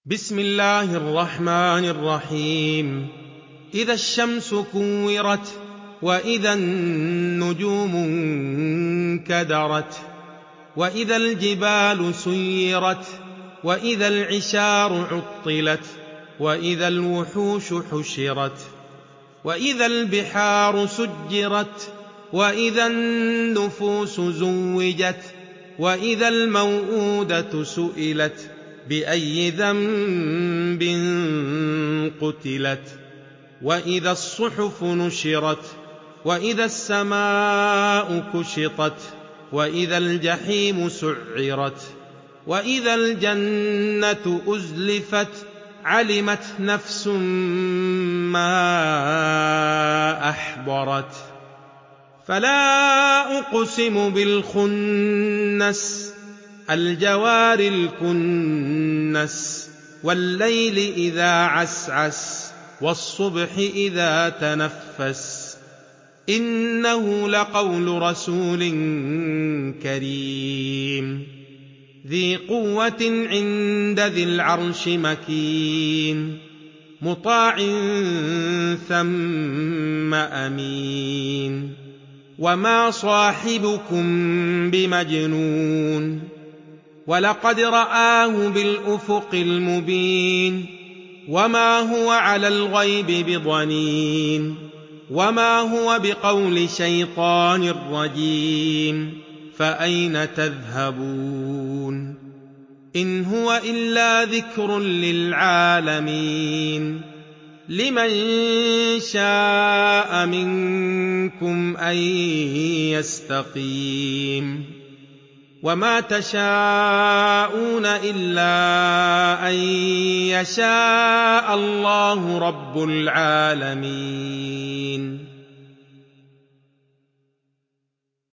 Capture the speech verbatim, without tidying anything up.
بسم الله الرحمن الرحيم إذا الشمس كورت وإذا النجوم انكدرت وإذا الجبال سيرت وإذا العشار عطلت وإذا الوحوش حشرت وإذا البحار سجرت وإذا النفوس زوجت وإذا الموءودة سئلت بأي ذنب قتلت وإذا الصحف نشرت وإذا السماء كشطت وإذا الجحيم سعرت وإذا الجنة أزلفت علمت نفس ما أحضرت فلا أقسم بالخنس الجوار الكنس والليل إذا عسعس والصبح إذا تنفس إنه لقول رسول كريم ذي قوة عند ذي العرش مكين مطاع ثم أمين وما صاحبكم بمجنون ولقد رآه بالأفق المبين وما هو على الغيب بضنين وما هو بقول شيطان رجيم فأين تذهبون إن هو إلا ذكر للعالمين لمن شاء منكم أن يستقيم وما تشاءون إلا أن يشاء الله رب العالمين.